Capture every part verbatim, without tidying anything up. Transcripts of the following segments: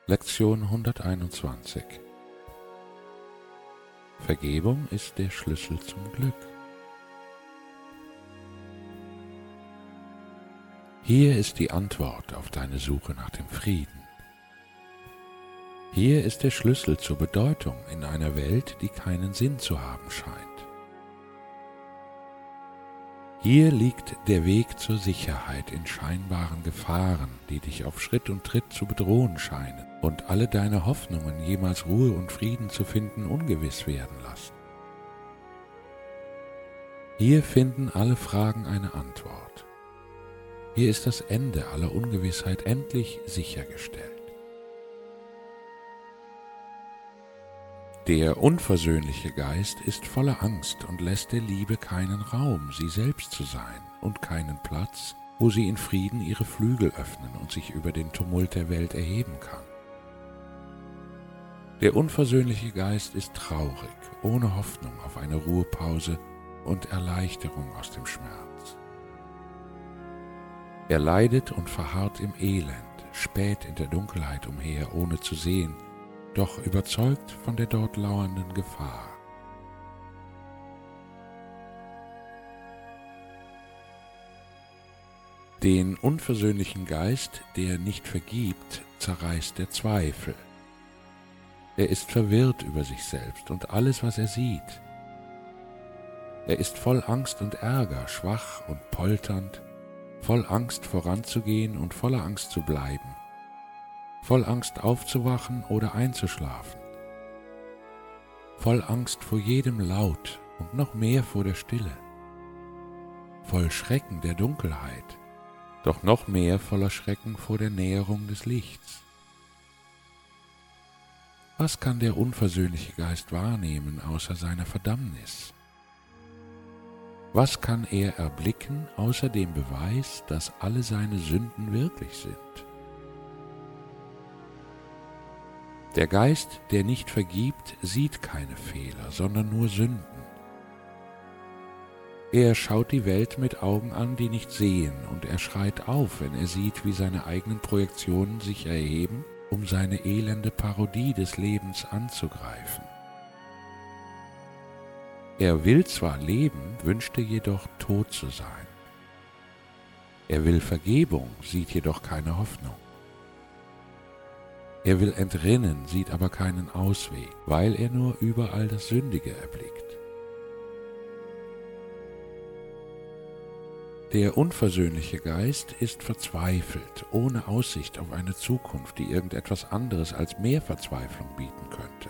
Lektion hunderteinundzwanzig. Vergebung ist der Schlüssel zum Glück. Hier ist die Antwort auf deine Suche nach dem Frieden. Hier ist der Schlüssel zur Bedeutung in einer Welt, die keinen Sinn zu haben scheint. Hier liegt der Weg zur Sicherheit in scheinbaren Gefahren, die dich auf Schritt und Tritt zu bedrohen scheinen und alle deine Hoffnungen, jemals Ruhe und Frieden zu finden, ungewiss werden lassen. Hier finden alle Fragen eine Antwort. Hier ist das Ende aller Ungewissheit endlich sichergestellt. Der unversöhnliche Geist ist voller Angst und lässt der Liebe keinen Raum, sie selbst zu sein, und keinen Platz, wo sie in Frieden ihre Flügel öffnen und sich über den Tumult der Welt erheben kann. Der unversöhnliche Geist ist traurig, ohne Hoffnung auf eine Ruhepause und Erleichterung aus dem Schmerz. Er leidet und verharrt im Elend, späht in der Dunkelheit umher, ohne zu sehen, doch überzeugt von der dort lauernden Gefahr. Den unversöhnlichen Geist, der nicht vergibt, zerreißt der Zweifel. Er ist verwirrt über sich selbst und alles, was er sieht. Er ist voll Angst und Ärger, schwach und polternd, voll Angst voranzugehen und voller Angst zu bleiben, voll Angst aufzuwachen oder einzuschlafen, voll Angst vor jedem Laut und noch mehr vor der Stille, voll Schrecken der Dunkelheit, doch noch mehr voller Schrecken vor der Näherung des Lichts. Was kann der unversöhnliche Geist wahrnehmen außer seiner Verdammnis? Was kann er erblicken außer dem Beweis, dass alle seine Sünden wirklich sind? Der Geist, der nicht vergibt, sieht keine Fehler, sondern nur Sünden. Er schaut die Welt mit Augen an, die nicht sehen, und er schreit auf, wenn er sieht, wie seine eigenen Projektionen sich erheben, um seine elende Parodie des Lebens anzugreifen. Er will zwar leben, wünschte jedoch tot zu sein. Er will Vergebung, sieht jedoch keine Hoffnung. Er will entrinnen, sieht aber keinen Ausweg, weil er nur überall das Sündige erblickt. Der unversöhnliche Geist ist verzweifelt, ohne Aussicht auf eine Zukunft, die irgendetwas anderes als mehr Verzweiflung bieten könnte.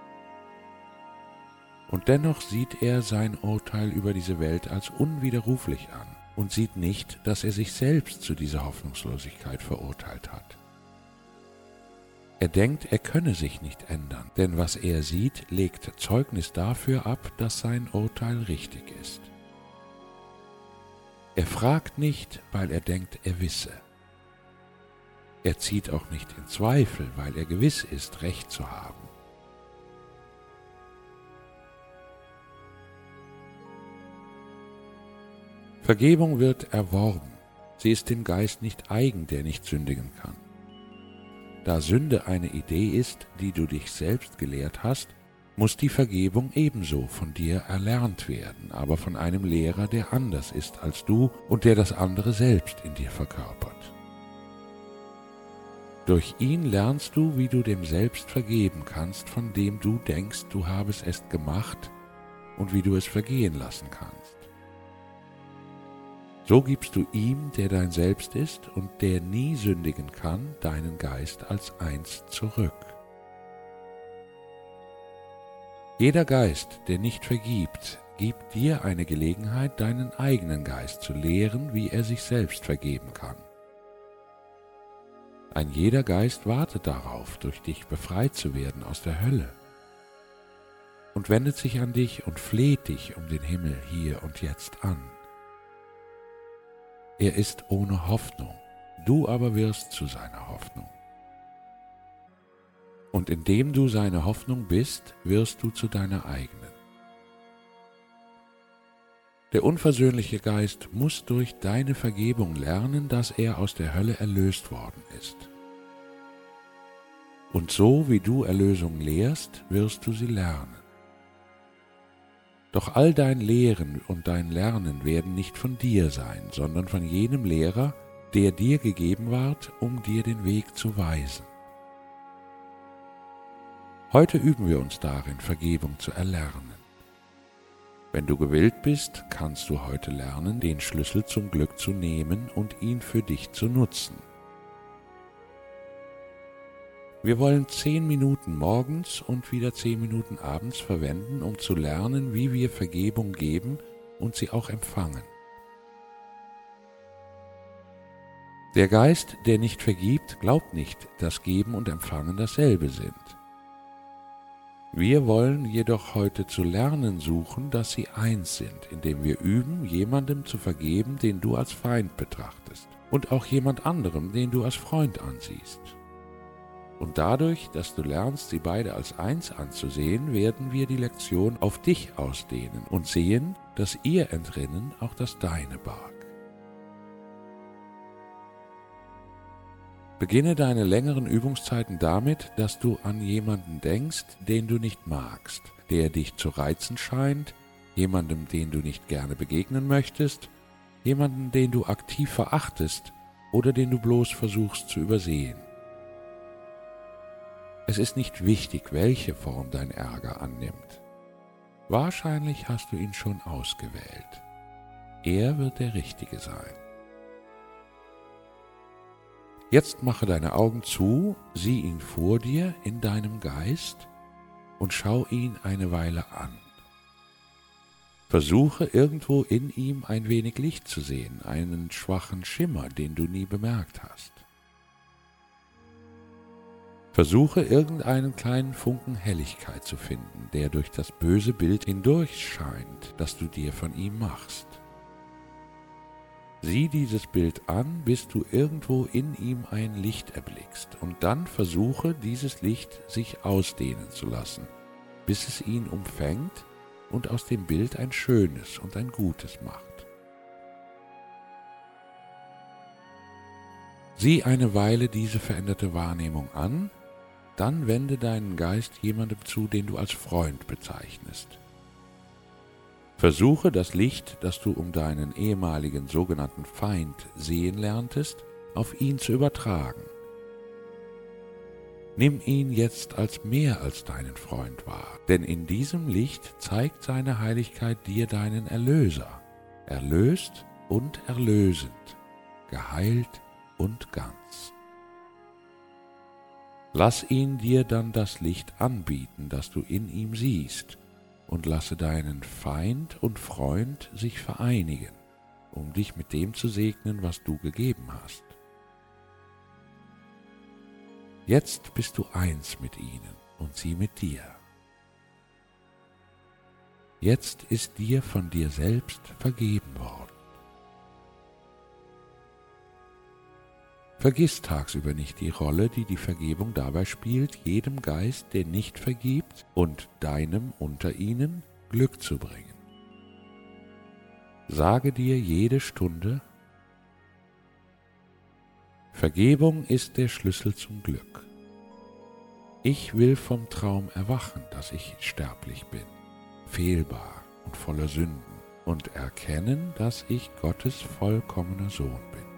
Und dennoch sieht er sein Urteil über diese Welt als unwiderruflich an und sieht nicht, dass er sich selbst zu dieser Hoffnungslosigkeit verurteilt hat. Er denkt, er könne sich nicht ändern, denn was er sieht, legt Zeugnis dafür ab, dass sein Urteil richtig ist. Er fragt nicht, weil er denkt, er wisse. Er zieht auch nicht in Zweifel, weil er gewiss ist, Recht zu haben. Vergebung wird erworben. Sie ist dem Geist nicht eigen, der nicht sündigen kann. Da Sünde eine Idee ist, die du dich selbst gelehrt hast, muss die Vergebung ebenso von dir erlernt werden, aber von einem Lehrer, der anders ist als du und der das andere selbst in dir verkörpert. Durch ihn lernst du, wie du dem Selbst vergeben kannst, von dem du denkst, du habest es gemacht, und wie du es vergehen lassen kannst. So gibst du ihm, der dein Selbst ist und der nie sündigen kann, deinen Geist als eins zurück. Jeder Geist, der nicht vergibt, gibt dir eine Gelegenheit, deinen eigenen Geist zu lehren, wie er sich selbst vergeben kann. Ein jeder Geist wartet darauf, durch dich befreit zu werden aus der Hölle, und wendet sich an dich und fleht dich um den Himmel hier und jetzt an. Er ist ohne Hoffnung, du aber wirst zu seiner Hoffnung. Und indem du seine Hoffnung bist, wirst du zu deiner eigenen. Der unversöhnliche Geist muss durch deine Vergebung lernen, dass er aus der Hölle erlöst worden ist. Und so wie du Erlösung lehrst, wirst du sie lernen. Doch all dein Lehren und dein Lernen werden nicht von dir sein, sondern von jenem Lehrer, der dir gegeben ward, um dir den Weg zu weisen. Heute üben wir uns darin, Vergebung zu erlernen. Wenn du gewillt bist, kannst du heute lernen, den Schlüssel zum Glück zu nehmen und ihn für dich zu nutzen. Wir wollen zehn Minuten morgens und wieder zehn Minuten abends verwenden, um zu lernen, wie wir Vergebung geben und sie auch empfangen. Der Geist, der nicht vergibt, glaubt nicht, dass Geben und Empfangen dasselbe sind. Wir wollen jedoch heute zu lernen suchen, dass sie eins sind, indem wir üben, jemandem zu vergeben, den du als Feind betrachtest, und auch jemand anderem, den du als Freund ansiehst. Und dadurch, dass du lernst, sie beide als eins anzusehen, werden wir die Lektion auf dich ausdehnen und sehen, dass ihr Entrinnen auch das deine barg. Beginne deine längeren Übungszeiten damit, dass du an jemanden denkst, den du nicht magst, der dich zu reizen scheint, jemandem, den du nicht gerne begegnen möchtest, jemanden, den du aktiv verachtest oder den du bloß versuchst zu übersehen. Es ist nicht wichtig, welche Form dein Ärger annimmt. Wahrscheinlich hast du ihn schon ausgewählt. Er wird der Richtige sein. Jetzt mache deine Augen zu, sieh ihn vor dir in deinem Geist und schau ihn eine Weile an. Versuche irgendwo in ihm ein wenig Licht zu sehen, einen schwachen Schimmer, den du nie bemerkt hast. Versuche irgendeinen kleinen Funken Helligkeit zu finden, der durch das böse Bild hindurch scheint, das du dir von ihm machst. Sieh dieses Bild an, bis du irgendwo in ihm ein Licht erblickst, und dann versuche, dieses Licht sich ausdehnen zu lassen, bis es ihn umfängt und aus dem Bild ein schönes und ein gutes macht. Sieh eine Weile diese veränderte Wahrnehmung an, dann wende deinen Geist jemandem zu, den du als Freund bezeichnest. Versuche das Licht, das du um deinen ehemaligen sogenannten Feind sehen lerntest, auf ihn zu übertragen. Nimm ihn jetzt als mehr als deinen Freund wahr, denn in diesem Licht zeigt seine Heiligkeit dir deinen Erlöser, erlöst und erlösend, geheilt und ganz. Lass ihn dir dann das Licht anbieten, das du in ihm siehst, und lasse deinen Feind und Freund sich vereinigen, um dich mit dem zu segnen, was du gegeben hast. Jetzt bist du eins mit ihnen und sie mit dir. Jetzt ist dir von dir selbst vergeben worden. Vergiss tagsüber nicht die Rolle, die die Vergebung dabei spielt, jedem Geist, der nicht vergibt, und deinem unter ihnen Glück zu bringen. Sage dir jede Stunde: Vergebung ist der Schlüssel zum Glück. Ich will vom Traum erwachen, dass ich sterblich bin, fehlbar und voller Sünden, und erkennen, dass ich Gottes vollkommener Sohn bin.